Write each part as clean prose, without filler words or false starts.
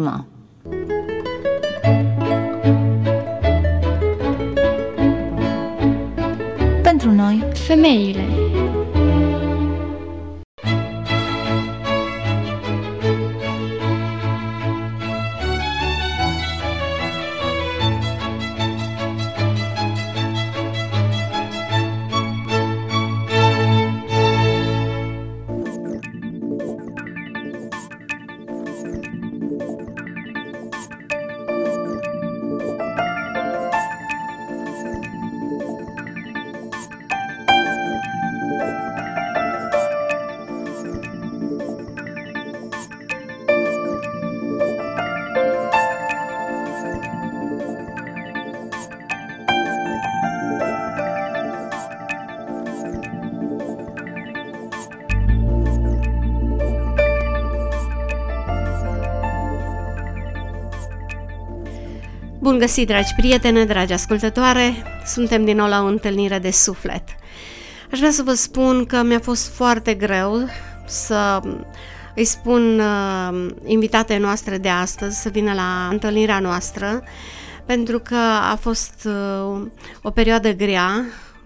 urma. Pentru noi, femeile. Bun găsit, dragi prietene, dragi ascultătoare! Suntem din nou la o întâlnire de suflet. Aș vrea să vă spun că mi-a fost foarte greu să îi spun invitatei noastre de astăzi să vină la întâlnirea noastră, pentru că a fost o perioadă grea,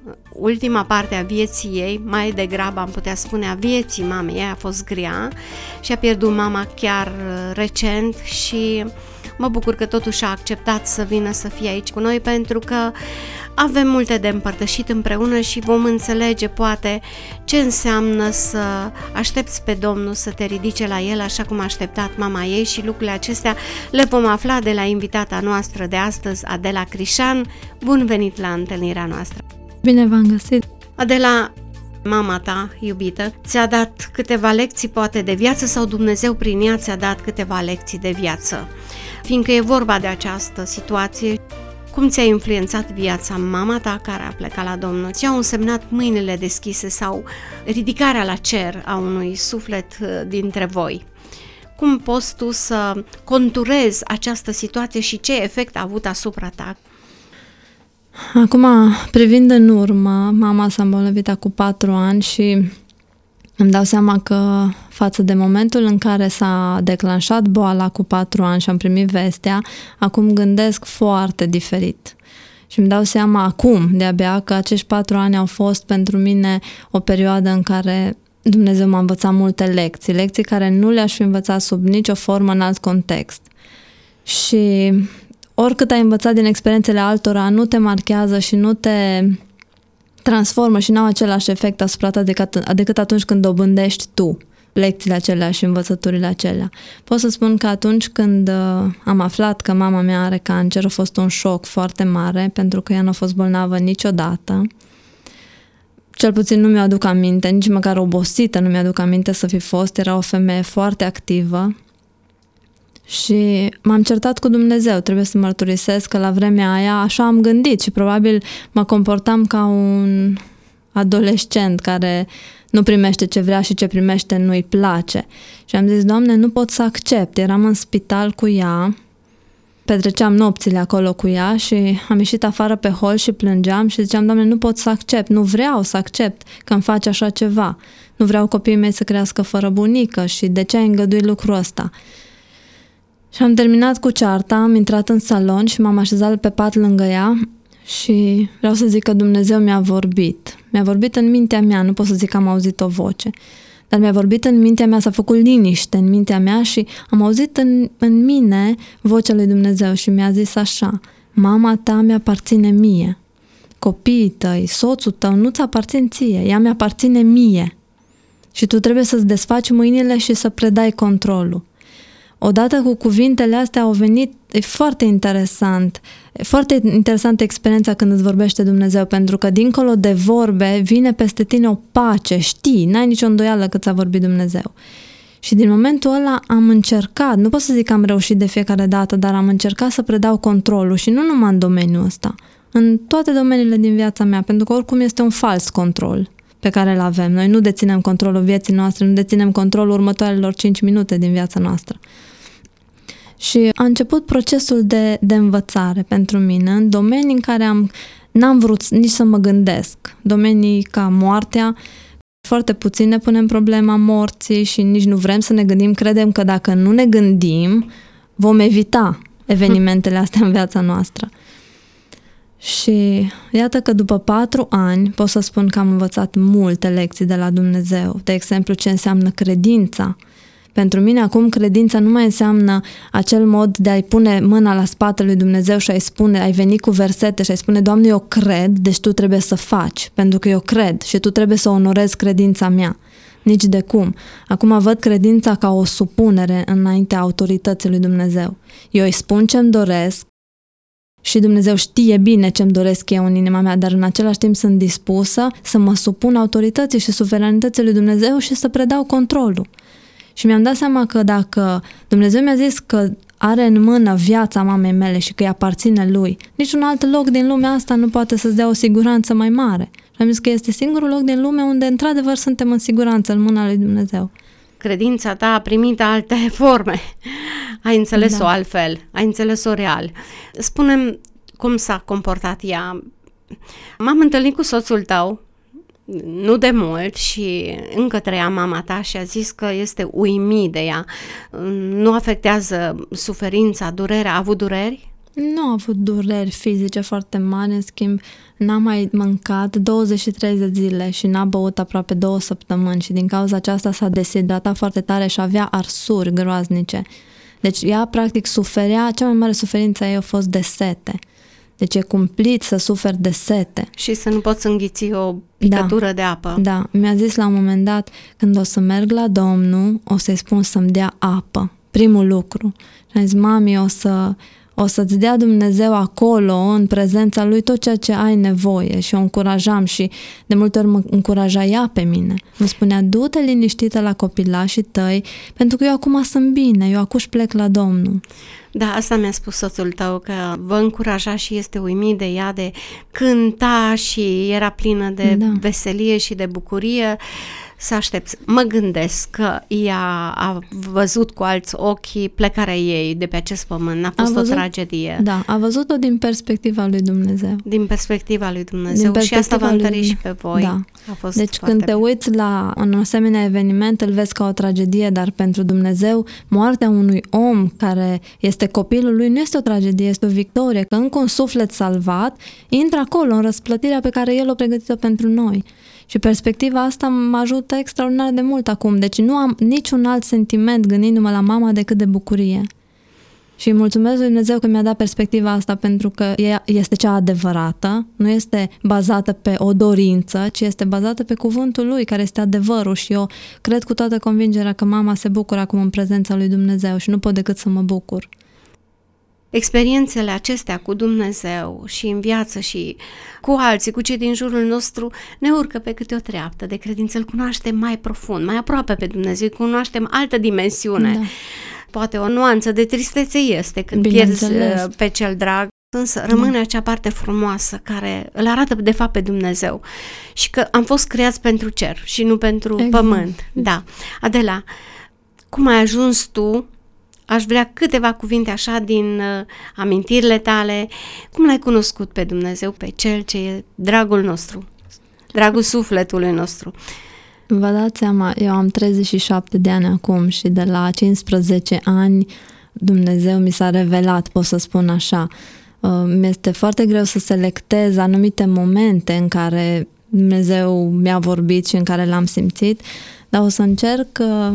ultima parte a vieții ei, mai degrabă am putea spune a vieții mamei ei a fost grea și a pierdut mama chiar recent și mă bucur că totuși a acceptat să vină să fie aici cu noi, pentru că avem multe de împărtășit împreună și vom înțelege poate ce înseamnă să aștepți pe Domnul să te ridice la El așa cum a așteptat mama ei, și lucrurile acestea le vom afla de la invitata noastră de astăzi, Adela Crișan. Bun venit la întâlnirea noastră! Bine v-am găsit! Adela, mama ta iubită ți-a dat câteva lecții poate de viață, sau Dumnezeu prin ea ți-a dat câteva lecții de viață? Fiindcă e vorba de această situație, cum ți-a influențat viața mama ta care a plecat la Domnul? Ți-au însemnat mâinile deschise sau ridicarea la cer a unui suflet dintre voi? Cum poți tu să conturezi această situație și ce efect a avut asupra ta? Acum, privind în urmă, mama s-a îmbolnăvit cu 4 ani și îmi dau seama că față de momentul în care s-a declanșat boala cu 4 ani și am primit vestea, acum gândesc foarte diferit. Și îmi dau seama acum, de-abia, că acești 4 ani au fost pentru mine o perioadă în care Dumnezeu m-a învățat multe lecții care nu le-aș fi învățat sub nicio formă în alt context. Și oricât ai învățat din experiențele altora, nu te marchează și nu te transformă și n-au același efect asupra ta decât atunci când dobândești tu lecțiile acelea și învățăturile acelea. Pot să spun că atunci când am aflat că mama mea are cancer, a fost un șoc foarte mare, pentru că ea nu a fost bolnavă niciodată. Cel puțin nu mi-aduc aminte, nici măcar obosită nu mi-aduc aminte să fi fost. Era o femeie foarte activă și m-am certat cu Dumnezeu. Trebuie să mărturisesc că la vremea aia așa am gândit și probabil mă comportam ca un adolescent care nu primește ce vrea și ce primește nu-i place. Și am zis, Doamne, nu pot să accept. Eram în spital cu ea, petreceam nopțile acolo cu ea și am ieșit afară pe hol și plângeam și ziceam, Doamne, nu pot să accept, nu vreau să accept că îmi faci așa ceva. Nu vreau copiii mei să crească fără bunică și de ce ai îngăduit lucrul ăsta? Și am terminat cu cearta, am intrat în salon și m-am așezat pe pat lângă ea și vreau să zic că Dumnezeu mi-a vorbit. Mi-a vorbit în mintea mea, nu pot să zic că am auzit o voce, dar mi-a vorbit în mintea mea, s-a făcut liniște în mintea mea și am auzit în mine vocea lui Dumnezeu și mi-a zis așa, mama ta mi-aparține mie, copiii tăi, soțul tău nu-ți aparțin ție, ea mi-aparține mie și tu trebuie să-ți desfaci mâinile și să predai controlul. Odată cu cuvintele astea au venit, e foarte interesantă experiența când îți vorbește Dumnezeu, pentru că dincolo de vorbe vine peste tine o pace, știi, n-ai nicio îndoială că ți-a vorbit Dumnezeu. Și din momentul ăla am încercat, nu pot să zic că am reușit de fiecare dată, dar am încercat să predau controlul și nu numai în domeniul ăsta, în toate domeniile din viața mea, pentru că oricum este un fals control pe care îl avem. Noi nu deținem controlul vieții noastre, nu deținem controlul următoarelor 5 minute din viața noastră. Și a început procesul de învățare pentru mine în domenii în care n-am vrut nici să mă gândesc. Domenii ca moartea, foarte puțin ne punem problema morții și nici nu vrem să ne gândim. Credem că dacă nu ne gândim, vom evita evenimentele astea în viața noastră. Și iată că după 4 ani pot să spun că am învățat multe lecții de la Dumnezeu. De exemplu, ce înseamnă credința. Pentru mine acum credința nu mai înseamnă acel mod de a-i pune mâna la spatele lui Dumnezeu și ai veni cu versete și a-i spune: Doamne, eu cred, deci tu trebuie să faci, pentru că eu cred și tu trebuie să onorezi credința mea. Nici de cum. Acum văd credința ca o supunere înaintea autorității lui Dumnezeu. Eu îi spun ce-mi doresc și Dumnezeu știe bine ce-mi doresc eu în inima mea, dar în același timp sunt dispusă să mă supun autorității și suveranității lui Dumnezeu și să predau controlul. Și mi-am dat seama că dacă Dumnezeu mi-a zis că are în mână viața mamei mele și că îi aparține lui, niciun alt loc din lumea asta nu poate să-ți dea o siguranță mai mare. Și am zis că este singurul loc din lume unde într-adevăr suntem în siguranță, în mâna lui Dumnezeu. Credința ta a primit alte forme. Ai înțeles-o altfel, ai înțeles-o real. Spune-mi cum s-a comportat ea. M-am întâlnit cu soțul tău nu de mult și încă trăia mama ta și a zis că este uimit de ea. Nu afectează suferința, durerea? A avut dureri? Nu a avut dureri fizice foarte mari, în schimb n-a mai mâncat 23 de zile și n-a băut aproape 2 săptămâni și din cauza aceasta s-a deshidratat foarte tare și avea arsuri groaznice. Deci ea practic suferea, cea mai mare suferință ei a fost de sete. Deci e cumplit să suferi de sete. Și să nu poți înghiți o picătură de apă. Da, mi-a zis la un moment dat, când o să merg la Domnul, o să-i spun să-mi dea apă. Primul lucru. Și am zis: mami, o să-ți dea Dumnezeu acolo, în prezența Lui, tot ceea ce ai nevoie. Și o încurajam și de multe ori mă încuraja ea pe mine. Îmi spunea: du-te liniștită la copilașii tăi, pentru că eu acum sunt bine, eu acum plec la Domnul. Da, asta mi-a spus soțul tău, că vă încuraja și este uimit de ea, de cânta și era plină de veselie și de bucurie. Să aștepți. Mă gândesc că ea a văzut cu alți ochi plecarea ei de pe acest pământ. N-a fost o tragedie. Da, a văzut-o din perspectiva lui Dumnezeu. Din perspectiva lui Dumnezeu și asta va întări și pe voi. Da. A fost deci când te uiți la un asemenea eveniment, îl vezi ca o tragedie, dar pentru Dumnezeu moartea unui om care este copilul lui nu este o tragedie, este o victorie, că încă un suflet salvat intră acolo în răsplătirea pe care El o pregătit-o pentru noi. Și perspectiva asta mă ajută extraordinar de mult acum. Deci nu am niciun alt sentiment gândindu-mă la mama decât de bucurie. Și îi mulțumesc lui Dumnezeu că mi-a dat perspectiva asta, pentru că ea este cea adevărată, nu este bazată pe o dorință, ci este bazată pe cuvântul lui, care este adevărul. Și eu cred cu toată convingerea că mama se bucură acum în prezența lui Dumnezeu și nu pot decât să mă bucur. Experiențele acestea cu Dumnezeu și în viață și cu alții, cu cei din jurul nostru, ne urcă pe câte o treaptă de credință. Îl cunoaștem mai profund, mai aproape pe Dumnezeu, îl cunoaștem altă dimensiune. Da. Poate o nuanță de tristețe este când pierzi pe cel drag, însă rămâne acea parte frumoasă care îl arată de fapt pe Dumnezeu și că am fost creați pentru cer și nu pentru pământ. Da. Adela, cum ai ajuns tu? Aș vrea câteva cuvinte așa din amintirile tale. Cum l-ai cunoscut pe Dumnezeu, pe Cel ce e dragul nostru, dragul sufletului nostru? Vă dați seama, eu am 37 de ani acum și de la 15 ani Dumnezeu mi s-a revelat, pot să spun așa. Mi-este foarte greu să selectez anumite momente în care Dumnezeu mi-a vorbit și în care l-am simțit, dar o să încerc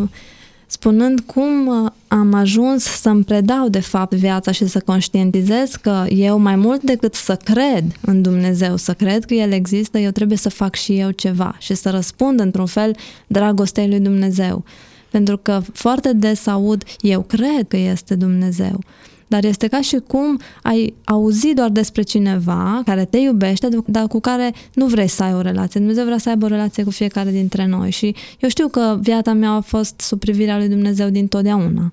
spunând cum am ajuns să-mi predau de fapt viața și să conștientizez că eu, mai mult decât să cred în Dumnezeu, să cred că El există, eu trebuie să fac și eu ceva și să răspund într-un fel dragostei lui Dumnezeu. Pentru că foarte des aud: eu cred că este Dumnezeu. Dar este ca și cum ai auzit doar despre cineva care te iubește, dar cu care nu vrei să ai o relație. Dumnezeu vrea să aibă o relație cu fiecare dintre noi și eu știu că viața mea a fost sub privirea lui Dumnezeu dintotdeauna.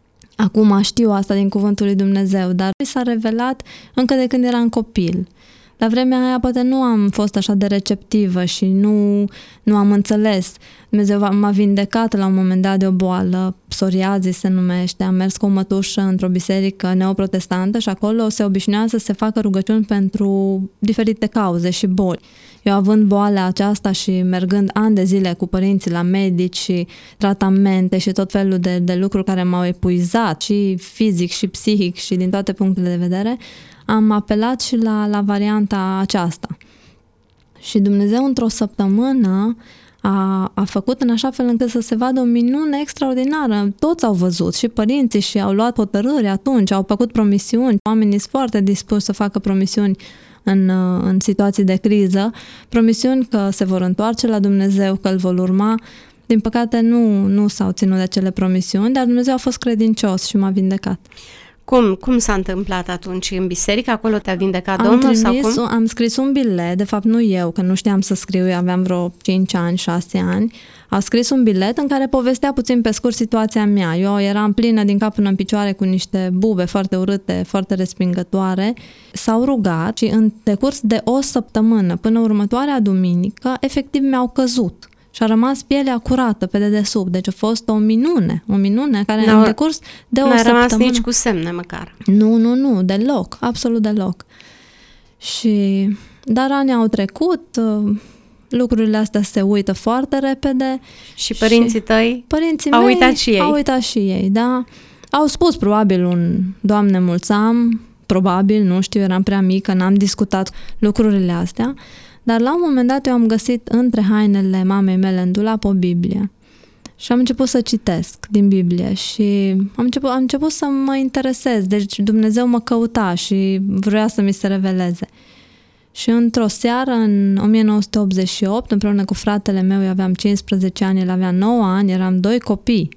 Acum știu asta din cuvântul lui Dumnezeu, dar mi s-a revelat încă de când eram copil. la vremea aia poate nu am fost așa de receptivă și nu am înțeles. Dumnezeu m-a vindecat la un moment dat de o boală, psoriazis se numește. Am mers cu o mătușă într-o biserică neoprotestantă și acolo se obișnuia să se facă rugăciuni pentru diferite cauze și boli. Eu având boala aceasta și mergând ani de zile cu părinții la medici și tratamente și tot felul de lucruri care m-au epuizat și fizic și psihic și din toate punctele de vedere, am apelat și la varianta aceasta. Și Dumnezeu într-o săptămână a făcut în așa fel încât să se vadă o minune extraordinară. Toți au văzut, și părinții, și au luat hotărâri atunci, au făcut promisiuni. Oamenii sunt foarte dispuși să facă promisiuni în situații de criză, promisiuni că se vor întoarce la Dumnezeu, că îl vor urma. Din păcate nu s-au ținut de acele promisiuni, dar Dumnezeu a fost credincios și m-a vindecat. Cum s-a întâmplat atunci? În biserică? Acolo te-a vindecat Domnul? Sau cum? Am scris un bilet, de fapt nu eu, că nu știam să scriu, eu aveam vreo 5 ani, 6 ani. Am scris un bilet în care povestea puțin pe scurt situația mea. Eu eram plină din cap până în picioare cu niște bube foarte urâte, foarte respingătoare. S-au rugat și în decurs de o săptămână până următoarea duminică, efectiv mi-au căzut. Și a rămas pielea curată pe dedesubt. Deci a fost o minune care în decurs de o săptămână... Nu a rămas nici cu semne măcar. Nu, deloc, absolut deloc. Dar anii au trecut, lucrurile astea se uită foarte repede. Și părinții tăi părinții au mei uitat și ei. Au uitat și ei, da. Au spus probabil un Doamne mulțam, probabil, nu știu, eram prea mică, n-am discutat lucrurile astea. Dar la un moment dat eu am găsit între hainele mamei mele în dulap o Biblie și am început să citesc din Biblie și am început să mă interesez. Deci Dumnezeu mă căuta și vrea să mi se reveleze. Și într-o seară, în 1988, împreună cu fratele meu, eu aveam 15 ani, el avea 9 ani, eram 2 copii.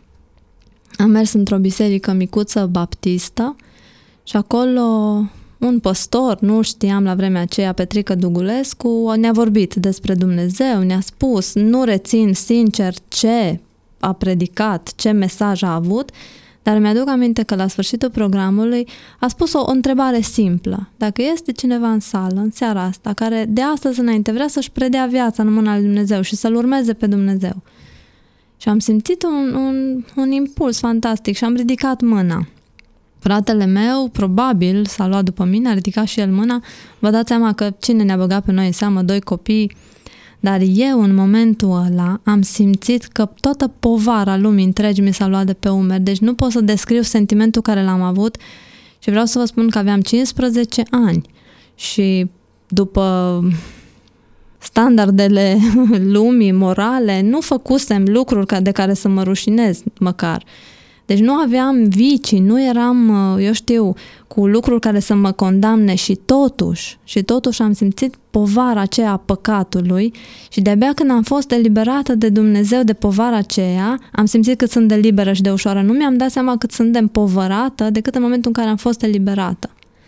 Am mers într-o biserică micuță baptistă și acolo... un păstor, nu știam la vremea aceea, Petrică Dugulescu, ne-a vorbit despre Dumnezeu, ne-a spus, nu rețin sincer ce a predicat, ce mesaj a avut, dar mi-aduc aminte că la sfârșitul programului a spus o întrebare simplă. Dacă este cineva în sală, în seara asta, care de astăzi înainte vrea să-și predea viața în mâna lui Dumnezeu și să-L urmeze pe Dumnezeu. Și am simțit un impuls fantastic și am ridicat mâna. Fratele meu, probabil, s-a luat după mine, a ridicat și el mâna. Vă dați seama că cine ne-a băgat pe noi în seamă, 2 copii. Dar eu, în momentul ăla, am simțit că toată povara lumii întregi mi s-a luat de pe umeri. Deci nu pot să descriu sentimentul care l-am avut și vreau să vă spun că aveam 15 ani. Și după standardele lumii morale, nu făcusem lucruri de care să mă rușinez măcar. Deci nu aveam vicii, nu eram, eu știu, cu lucruri care să mă condamne și totuși am simțit povara aceea a păcatului și de-abia când am fost eliberată de Dumnezeu de povara aceea, am simțit cât sunt de liberă și de ușoară. Nu mi-am dat seama cât sunt de împovărată decât în momentul în care am fost eliberată.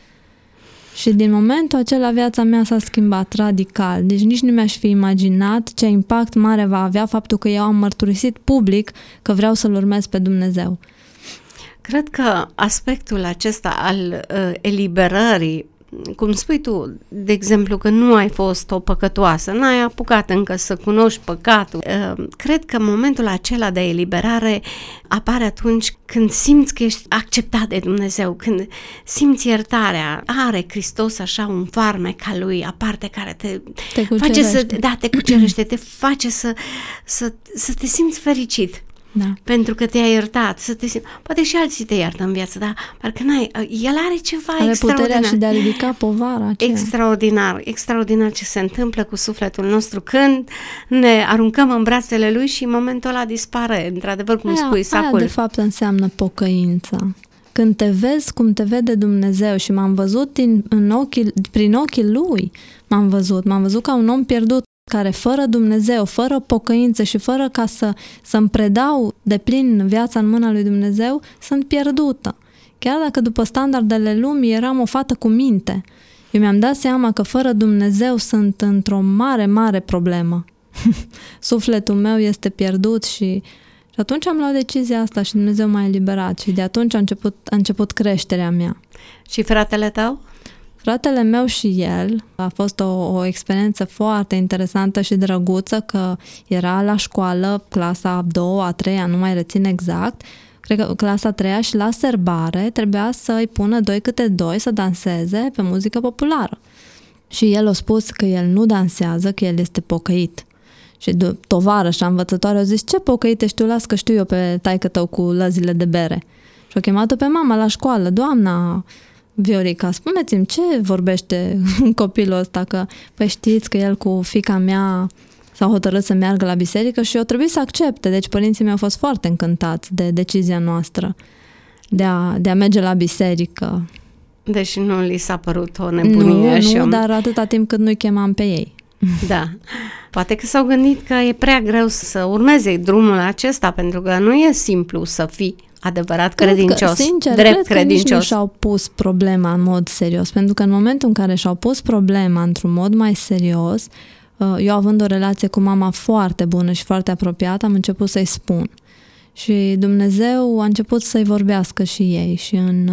Și din momentul acela viața mea s-a schimbat radical. Deci nici nu mi-aș fi imaginat ce impact mare va avea faptul că eu am mărturisit public că vreau să-L urmez pe Dumnezeu. Cred că aspectul acesta al eliberării, cum spui tu, de exemplu, că nu ai fost o păcătoasă, n-ai apucat încă să cunoști păcatul. Cred că momentul acela de eliberare apare atunci când simți că ești acceptat de Dumnezeu, când simți iertarea. Are Hristos așa un farmec al Lui aparte care te face să te cucerește, te face să te simți fericit. Da. Pentru că te-a iertat, poate și alții te iartă în viață, dar parcă el are ceva are extraordinar. Puterea și de a ridica povara aceea. Extraordinar ce se întâmplă cu sufletul nostru când ne aruncăm în brațele Lui și în momentul ăla dispare, într-adevăr, cum spui, sacul. Aia de fapt înseamnă pocăința. Când te vezi cum te vede Dumnezeu și m-am văzut prin ochii Lui, m-am văzut ca un om pierdut, care fără Dumnezeu, fără pocăință și fără ca să-mi predau deplin viața în mâna lui Dumnezeu, sunt pierdută. Chiar dacă după standardele lumii eram o fată cu minte, eu mi-am dat seama că fără Dumnezeu sunt într-o mare, mare problemă. Sufletul meu este pierdut și atunci am luat decizia asta și Dumnezeu m-a eliberat și de atunci a început creșterea mea. Și fratele tău? Fratele meu și el, a fost o experiență foarte interesantă și drăguță, că era la școală, clasa a doua, a treia, nu mai rețin exact, cred că clasa a treia, și la serbare trebuia să îi pună 2 câte 2 să danseze pe muzică populară. Și el a spus că el nu dansează, că el este pocăit. Și tovarășa învățătoare a zis: ce pocăit ești tu, las că știu eu pe taică-tău cu lăzile de bere. Și a chemat-o pe mama la școală: doamna Viorica, spuneți-mi ce vorbește copilul ăsta, că păi știți că el cu fiica mea s-a hotărât să meargă la biserică și eu trebuie să accepte. Deci părinții mei au fost foarte încântați de decizia noastră de a merge la biserică. Deci nu li s-a părut o nebunie? Nu, dar atâta timp cât nu-i chemam pe ei. Da. Poate că s-au gândit că e prea greu să urmeze drumul acesta, pentru că nu e simplu să fii adevărat credincios, drept credincios. Că nici nu și-au pus problema în mod serios, pentru că în momentul în care și-au pus problema într-un mod mai serios, eu având o relație cu mama foarte bună și foarte apropiată, am început să-i spun. Și Dumnezeu a început să-i vorbească și ei și în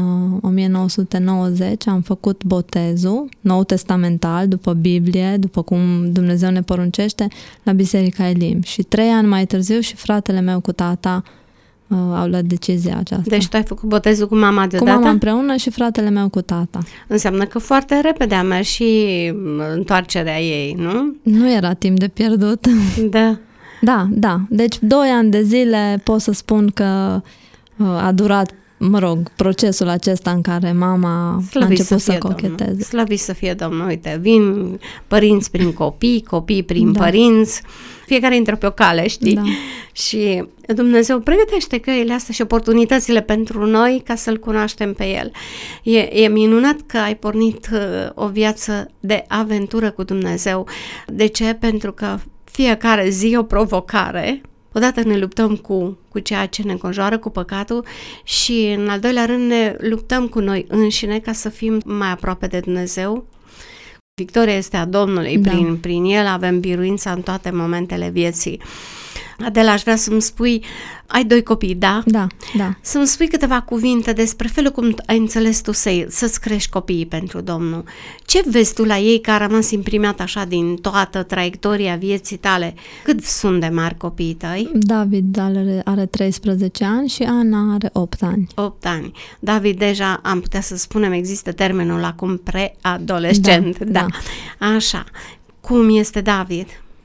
1990 am făcut botezul nou testamental, după Biblie, după cum Dumnezeu ne poruncește, la Biserica Elim. Și 3 ani mai târziu și fratele meu cu tata au luat decizia aceasta. Deci tu ai făcut botezul cu mama deodată? Cu mama împreună și fratele meu cu tata. Înseamnă că foarte repede a mers și întoarcerea ei, nu? Nu era timp de pierdut. Da. Da. Deci 2 ani de zile pot să spun că a durat, procesul acesta în care mama a început să cocheteze. Slăvit să fie Domnul. Uite, vin părinți prin copii prin părinți, fiecare intră pe o cale, știi? Da. Și Dumnezeu pregătește căile astea și oportunitățile pentru noi ca să-L cunoaștem pe El. E minunat că ai pornit o viață de aventură cu Dumnezeu. De ce? Pentru că fiecare zi o provocare. Odată ne luptăm cu ceea ce ne înconjoară, cu păcatul, și în al doilea rând ne luptăm cu noi înșine ca să fim mai aproape de Dumnezeu. Victoria este a Domnului, da. Prin El avem biruința în toate momentele vieții. Adela, aș vrea să-mi spui, ai 2 copii, da? Da. Să-mi spui câteva cuvinte despre felul cum ai înțeles tu să-ți crești copiii pentru Domnul. Ce vezi tu la ei că a rămas imprimat așa din toată traiectoria vieții tale? Cât sunt de mari copiii tăi? David are 13 ani și Ana are 8 ani. 8 ani. David deja, am putea să spunem, există termenul acum preadolescent. Da. Așa. Cum este David?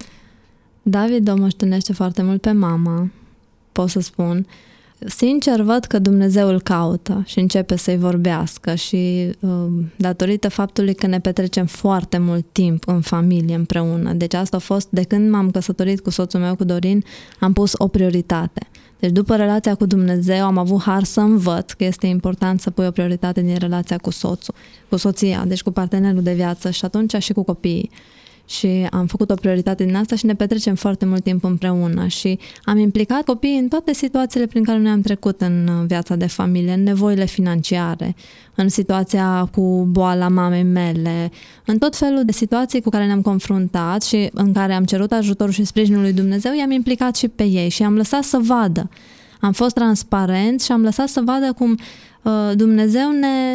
David o moștenește foarte mult pe mama, pot să spun. Sincer, văd că Dumnezeu îl caută și începe să-i vorbească și datorită faptului că ne petrecem foarte mult timp în familie împreună. Deci asta a fost, de când m-am căsătorit cu soțul meu, cu Dorin, am pus o prioritate. Deci după relația cu Dumnezeu am avut har să învăț că este important să pui o prioritate din relația cu soțul, cu soția, deci cu partenerul de viață și atunci și cu copiii. Și am făcut o prioritate din asta și ne petrecem foarte mult timp împreună și am implicat copiii în toate situațiile prin care noi am trecut în viața de familie, în nevoile financiare, în situația cu boala mamei mele, în tot felul de situații cu care ne-am confruntat și în care am cerut ajutorul și sprijinul lui Dumnezeu, i-am implicat și pe ei și am lăsat să vadă. Am fost transparent și am lăsat să vadă cum Dumnezeu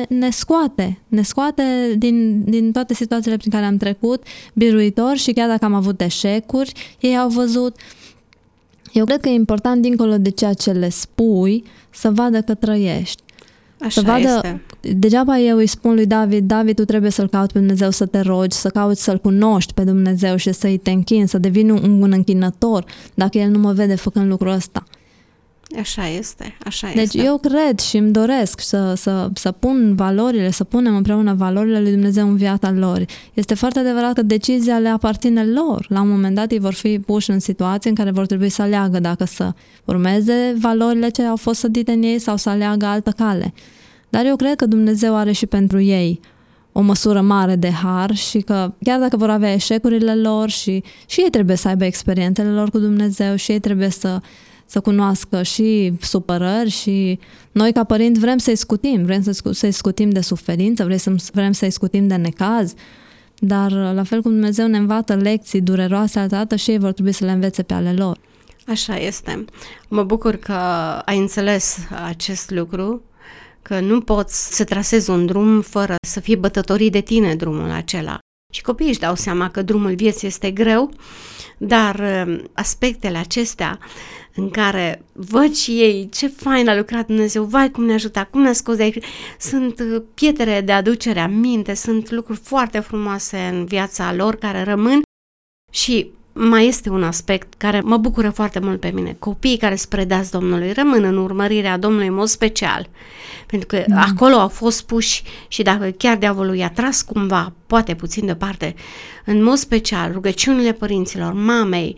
ne scoate din toate situațiile prin care am trecut, biruitor, și chiar dacă am avut eșecuri, ei au văzut. Eu cred că e important, dincolo de ceea ce le spui, să vadă că trăiești. Așa să vadă, este. Degeaba eu îi spun lui David, tu trebuie să-L cauți pe Dumnezeu, să te rogi, să cauți să-L cunoști pe Dumnezeu și să-i te închini, să devii un închinător, dacă El nu mă vede făcând lucrul ăsta. Așa este. Deci eu cred și îmi doresc să pun valorile, să punem împreună valorile lui Dumnezeu în viața lor. Este foarte adevărat că decizia le aparține lor. La un moment dat ei vor fi puși în situații în care vor trebui să aleagă dacă să urmeze valorile ce au fost sădite în ei sau să aleagă altă cale. Dar eu cred că Dumnezeu are și pentru ei o măsură mare de har și că chiar dacă vor avea eșecurile lor și ei trebuie să aibă experiențele lor cu Dumnezeu și ei trebuie să cunoască și supărări și noi ca părinți vrem să-i scutim, să-i scutim de suferință, vrem să-i scutim de necaz, dar la fel cum Dumnezeu ne învață lecții dureroase altădată și ei vor trebui să le învețe pe ale lor. Așa este. Mă bucur că ai înțeles acest lucru că nu poți să trasezi un drum fără să fie bătătorii de tine drumul acela. Și copiii își dau seama că drumul vieții este greu, dar aspectele acestea în care văd și ei ce fain a lucrat Dumnezeu, vai cum ne ajută, cum ne-a scos de aici, sunt pietre de aducere aminte, sunt lucruri foarte frumoase în viața lor care rămân. Și mai este un aspect care mă bucură foarte mult pe mine. Copiii care sunt predați Domnului rămân în urmărirea Domnului în mod special, pentru că acolo au fost puși și dacă chiar diavolul i-a tras cumva, poate puțin deoparte, în mod special rugăciunile părinților, mamei,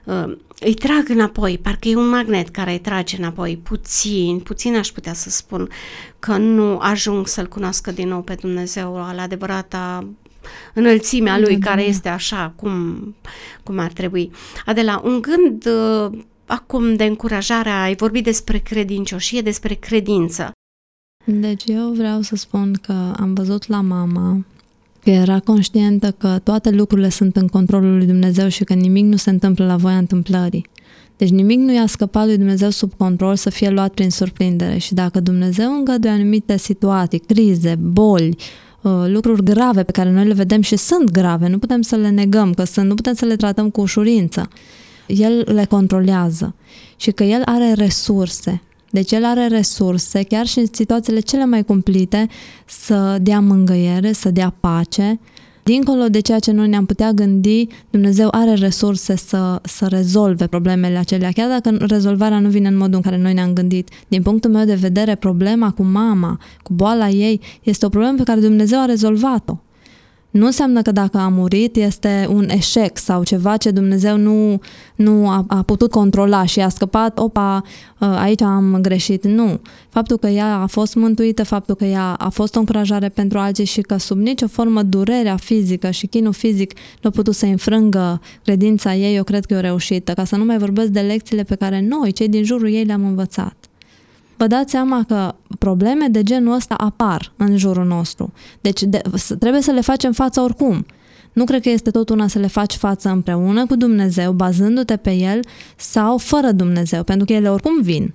îi trag înapoi, parcă e un magnet care îi trage înapoi, puțin aș putea să spun că nu ajung să-L cunoască din nou pe Dumnezeu la adevărata înălțimea Lui, care este așa cum ar trebui. Adela, un gând acum de încurajare, ai vorbit despre credincioșie, despre credință. Deci eu vreau să spun că am văzut la mama că era conștientă că toate lucrurile sunt în controlul lui Dumnezeu și că nimic nu se întâmplă la voia întâmplării. Deci nimic nu i-a scăpat lui Dumnezeu sub control să fie luat prin surprindere și dacă Dumnezeu îngăduie anumite situații, crize, boli, lucruri grave pe care noi le vedem și sunt grave, nu putem să le negăm că sunt, nu putem să le tratăm cu ușurință. El le controlează și că El are resurse. Deci El are resurse, chiar și în situațiile cele mai cumplite, să dea mângâiere, să dea pace. Dincolo de ceea ce noi ne-am putea gândi, Dumnezeu are resurse să rezolve problemele acelea, chiar dacă rezolvarea nu vine în modul în care noi ne-am gândit. Din punctul meu de vedere, problema cu mama, cu boala ei, este o problemă pe care Dumnezeu a rezolvat-o. Nu înseamnă că dacă a murit este un eșec sau ceva ce Dumnezeu nu a putut controla și a scăpat, aici am greșit. Nu. Faptul că ea a fost mântuită, faptul că ea a fost o încurajare pentru alții și că sub nicio formă durerea fizică și chinul fizic nu a putut să înfrângă credința ei, eu cred că e o reușită. Ca să nu mai vorbesc de lecțiile pe care noi, cei din jurul ei, le-am învățat. Vă dați seama că probleme de genul ăsta apar în jurul nostru. Deci trebuie să le facem față oricum. Nu cred că este tot una să le faci față împreună cu Dumnezeu, bazându-te pe El, sau fără Dumnezeu, pentru că ele oricum vin.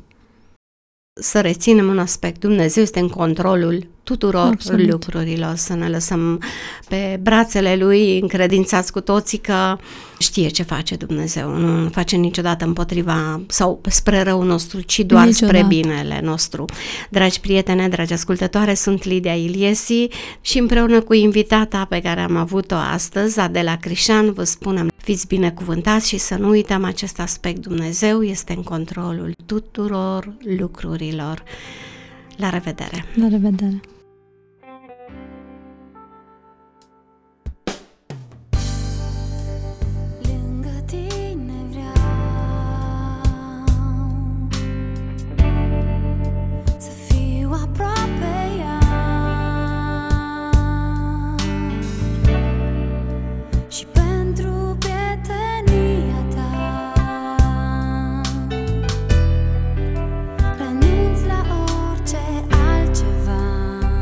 Să reținem un aspect, Dumnezeu este în controlul tuturor lucrurilor, să ne lăsăm pe brațele Lui, încredințați cu toții că știe ce face Dumnezeu, nu face niciodată împotriva sau spre răul nostru, ci doar spre binele nostru. Dragi prietene, dragi ascultătoare, sunt Lidia Iliesi și împreună cu invitata pe care am avut-o astăzi, Adela Crișan, vă spunem, fiți binecuvântați și să nu uităm acest aspect, Dumnezeu este în controlul tuturor lucrurilor. La revedere! La revedere! Renunț la orice altceva.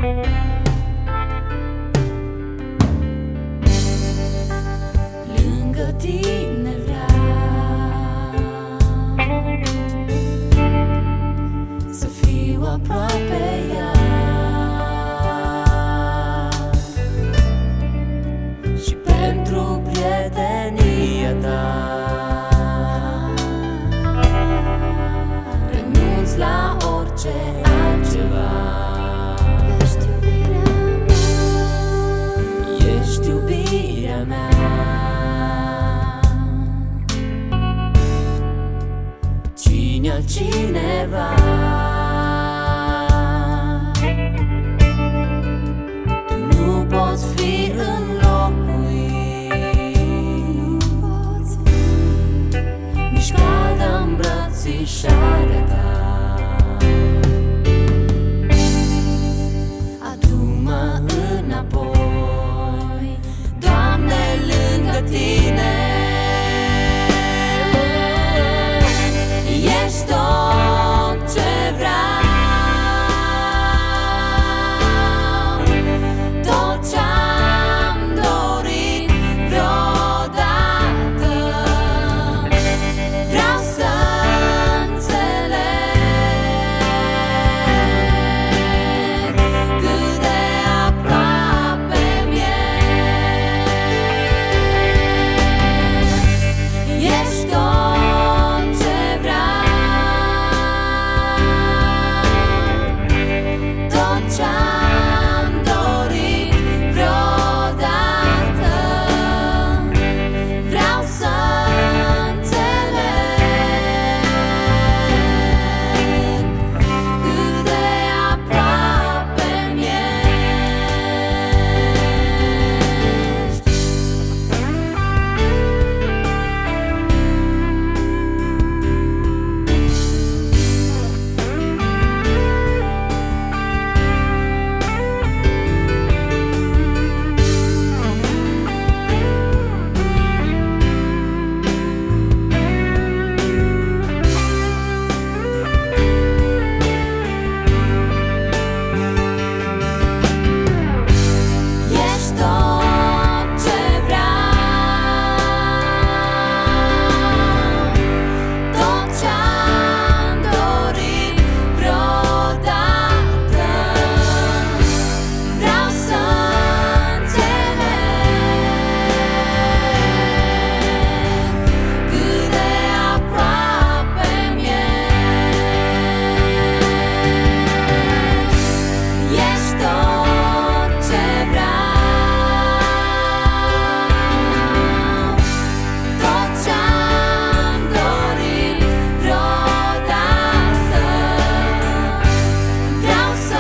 Lângă tine vreau să fiu aproape ea și pentru prietenia ta renunț la orice altceva. Ești iubirea mea. Cine altcineva? Tu nu poți fi înlocuit, nici caldă îmbrățișarea ta. Adu-mă înapoi, Doamne, lângă tine. Ești tot ce vreau, tot ce-am dorit vreodată. Vreau să înțeleg cât de aproape mi-ești. Ești tot ce vreau, tot ce-am dorit vreodată. Vreau să înțeleg cât de aproape mi-ești. Ești tot ce vreau, tot ce-am dorit vreodată. Vreau să înțeleg cât de aproape mi-ești. Ești tot ce vreau, tot ce-am dorit vreodată. Vreau să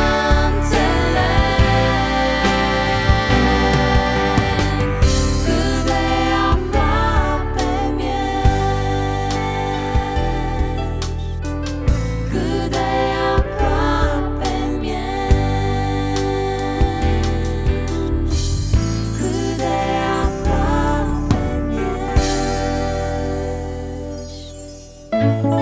înțeleg cât de aproape mi-ești. Cât de aproape mi-ești. Cât de aproape mi-ești.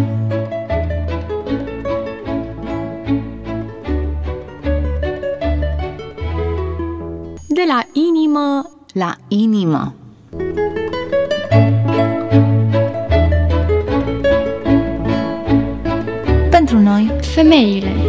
De la inimă La inimă. Pentru noi, femeile.